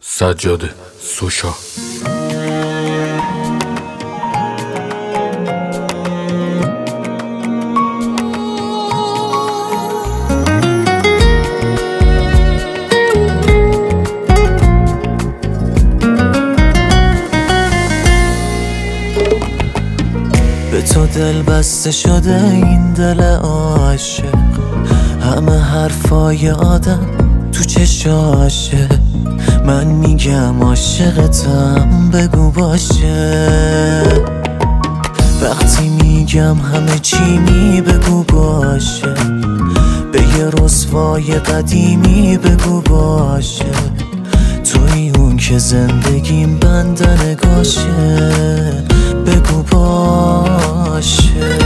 سجاده سوشا. به تو دل بسته شده این دل عاشق، همه حرفای آدم تو چشاشه. من میگم عاشقتم بگو باشه، وقتی میگم همه چی بگو باشه. به یه رسوای قدیمی بگو باشه، توی اون که زندگیم بندنگاشه. بگو باشه.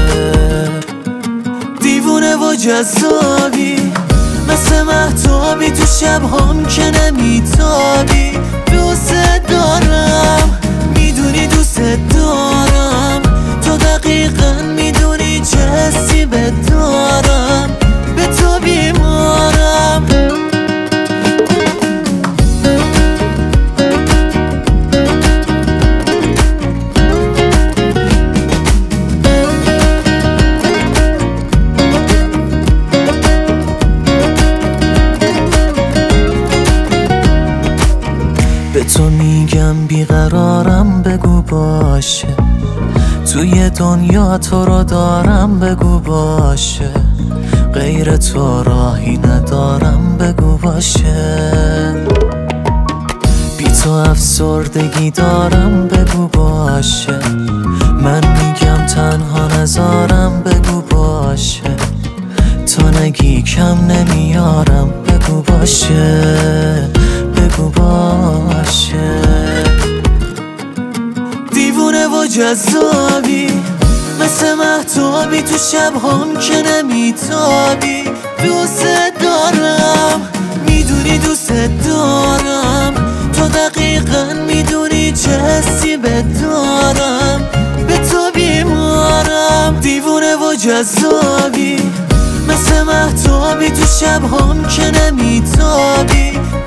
دیوونه و جذابی مثل مهتابی، تو شب‌هام که نمیتابی. دوست دارم میدونی دوست دارم، تو دقیقا میدونی چه حسی بدارم. به تو بیمارم. به تو میگم بیقرارم بگو باشه، توی دنیا تو رو دارم بگو باشه. غیر تو راهی ندارم بگو باشه. بی تو افسردگی دارم بگو باشه. من میگم تنها نذارم بگو باشه. تو نگی کم نمیارم بگو باشه. بگو باشه. دیوونه و جذابی مثل مهتابی، تو شب‌هام که نمیتابی. دوست دارم میدونی دوست دارم، تو دقیقا میدونی چه حسی بدارم. به تو بیمارم. دیوونه و جذابی مثل مهتابی، تو شب‌هام که نمیتابی.